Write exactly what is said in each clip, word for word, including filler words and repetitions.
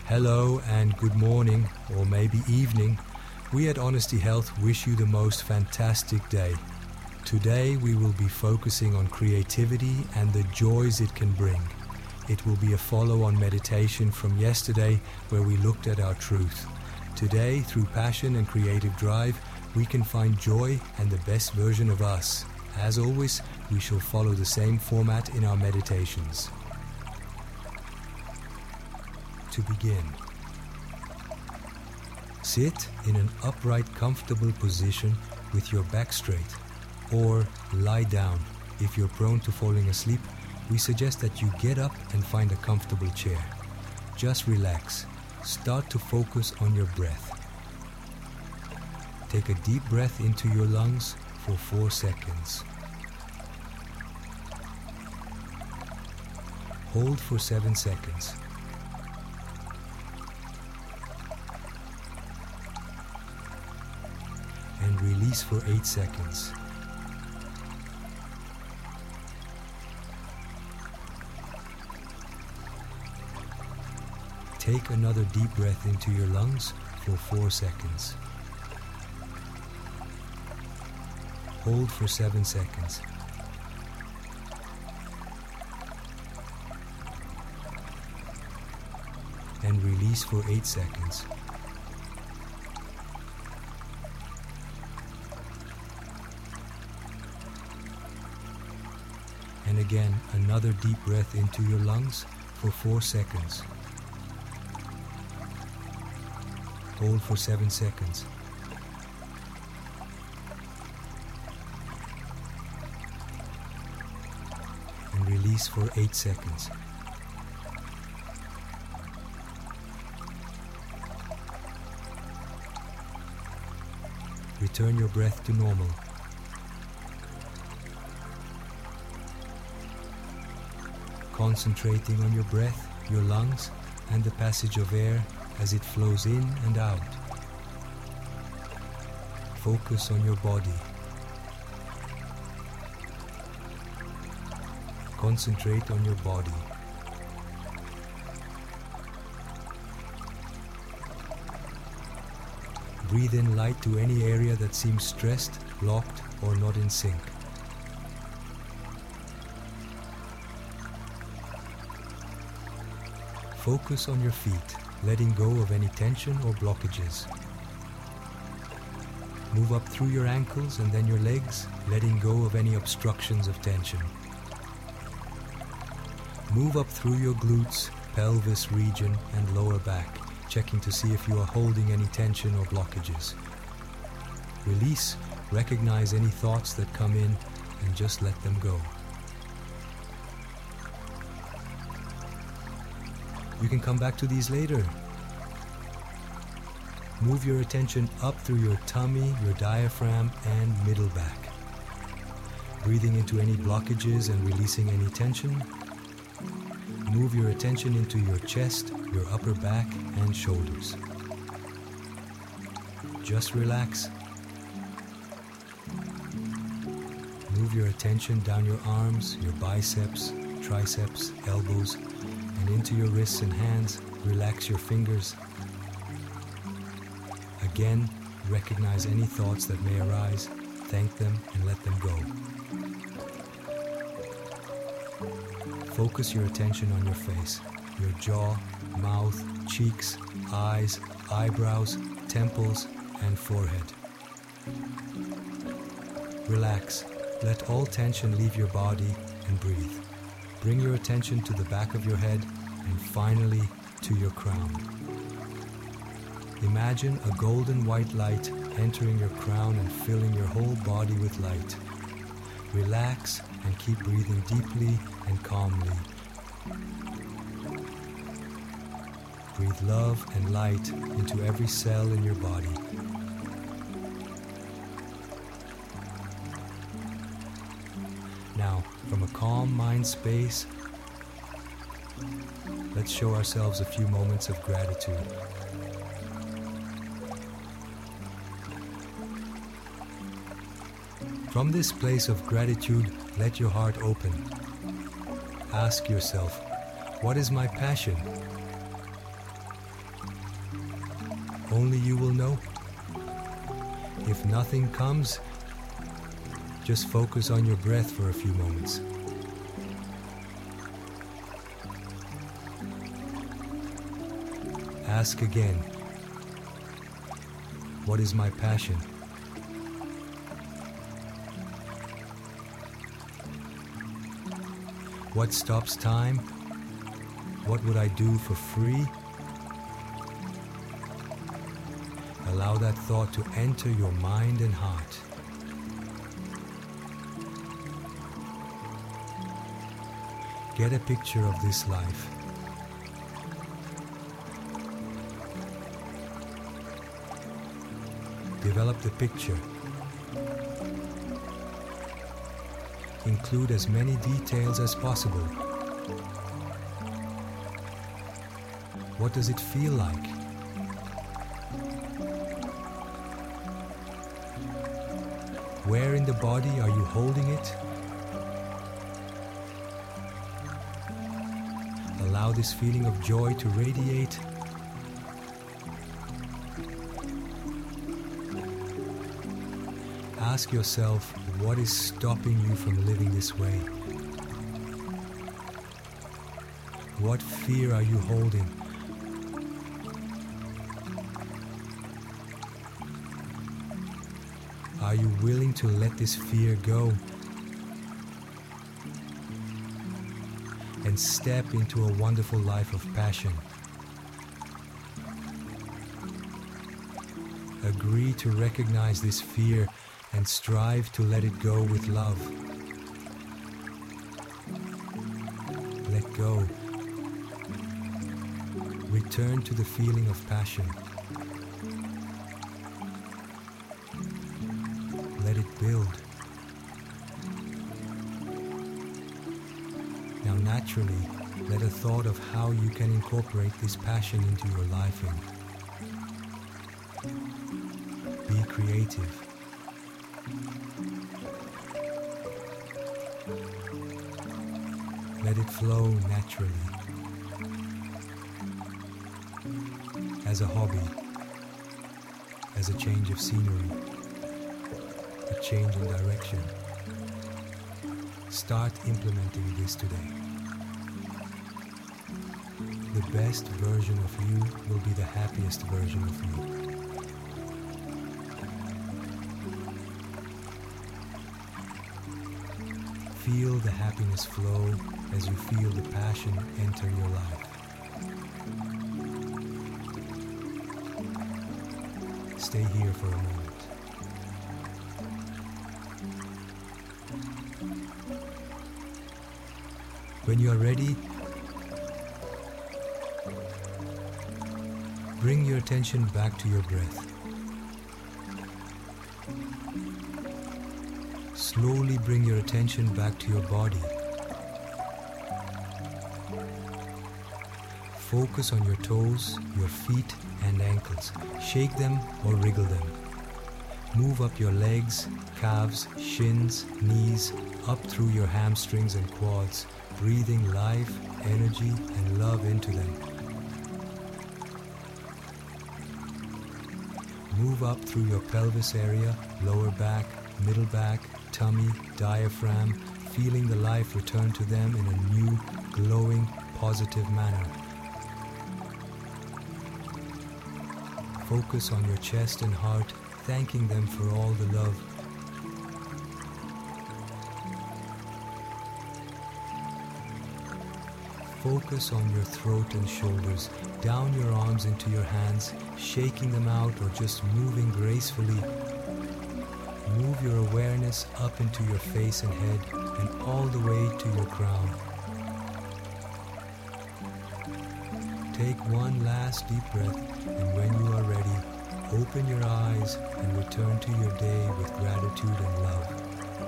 Hello and good morning, or maybe evening. We at Honesty Health wish you the most fantastic day. Today we will be focusing on creativity and the joys it can bring. It will be a follow-on meditation from yesterday where we looked at our truth. Today, through passion and creative drive, we can find joy and the best version of us. As always, we shall follow the same format in our meditations. To begin, sit in an upright, comfortable position with your back straight, or lie down. If you're prone to falling asleep, we suggest that you get up and find a comfortable chair. Just relax. Start to focus on your breath. Take a deep breath into your lungs for four seconds. Hold for seven seconds. And release for eight seconds. Take another deep breath into your lungs for four seconds. Hold for seven seconds. And release for eight seconds. And again, another deep breath into your lungs for four seconds. Hold for seven seconds. And release for eight seconds. Return your breath to normal. Concentrating on your breath, your lungs, and the passage of air as it flows in and out. Focus on your body. Concentrate on your body. Breathe in light to any area that seems stressed, blocked, or not in sync. Focus on your feet, letting go of any tension or blockages. Move up through your ankles and then your legs, letting go of any obstructions of tension. Move up through your glutes, pelvis region, and lower back, checking to see if you are holding any tension or blockages. Release, recognize any thoughts that come in, and just let them go. You can come back to these later. Move your attention up through your tummy, your diaphragm, and middle back. Breathing into any blockages and releasing any tension. Move your attention into your chest, your upper back, and shoulders. Just relax. Move your attention down your arms, your biceps, triceps, elbows, and into your wrists and hands. Relax your fingers. Again, recognize any thoughts that may arise, thank them, and let them go. Focus your attention on your face, your jaw, mouth, cheeks, eyes, eyebrows, temples, and forehead. Relax. Let all tension leave your body and breathe. Bring your attention to the back of your head and finally to your crown. Imagine a golden white light entering your crown and filling your whole body with light. Relax and keep breathing deeply and calmly. Breathe love and light into every cell in your body. Now, from a calm mind space, let's show ourselves a few moments of gratitude. From this place of gratitude, let your heart open. Ask yourself, what is my passion? only you will know. If nothing comes, just focus on your breath for a few moments. Ask again, what is my passion? What stops time? What would I do for free? Allow that thought to enter your mind and heart. Get a picture of this life. Develop the picture. Include as many details as possible. What does it feel like? Where in the body are you holding it? Allow this feeling of joy to radiate. Ask yourself, what is stopping you from living this way? What fear are you holding? Are you willing to let this fear go and step into a wonderful life of passion? Agree to recognize this fear and strive to let it go with love. Let go. Return to the feeling of passion. Let it build. Now naturally, let a thought of how you can incorporate this passion into your life in. Be creative. Let it flow naturally. As a hobby, as a change of scenery, a change in direction. Start implementing this today. The best version of you will be the happiest version of you. Feel the happiness flow as you feel the passion enter your life. Stay here for a moment. When you are ready, bring your attention back to your breath. Slowly bring your attention back to your body. Focus on your toes, your feet and ankles. Shake them or wriggle them. Move up your legs, calves, shins, knees, up through your hamstrings and quads, breathing life, energy and love into them. Move up through your pelvis area, lower back, middle back, tummy, diaphragm, feeling the life return to them in a new, glowing, positive manner. Focus on your chest and heart, thanking them for all the love. Focus on your throat and shoulders, down your arms into your hands, shaking them out or just moving gracefully. Move your awareness up into your face and head and all the way to your crown. Take one last deep breath, and when you are ready, open your eyes and return to your day with gratitude and love.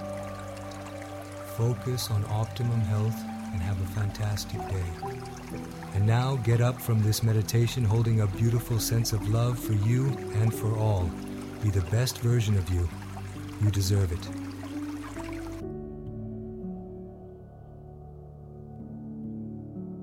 Focus on optimum health and have a fantastic day. And now get up from this meditation holding a beautiful sense of love for you and for all. Be the best version of you. You deserve it.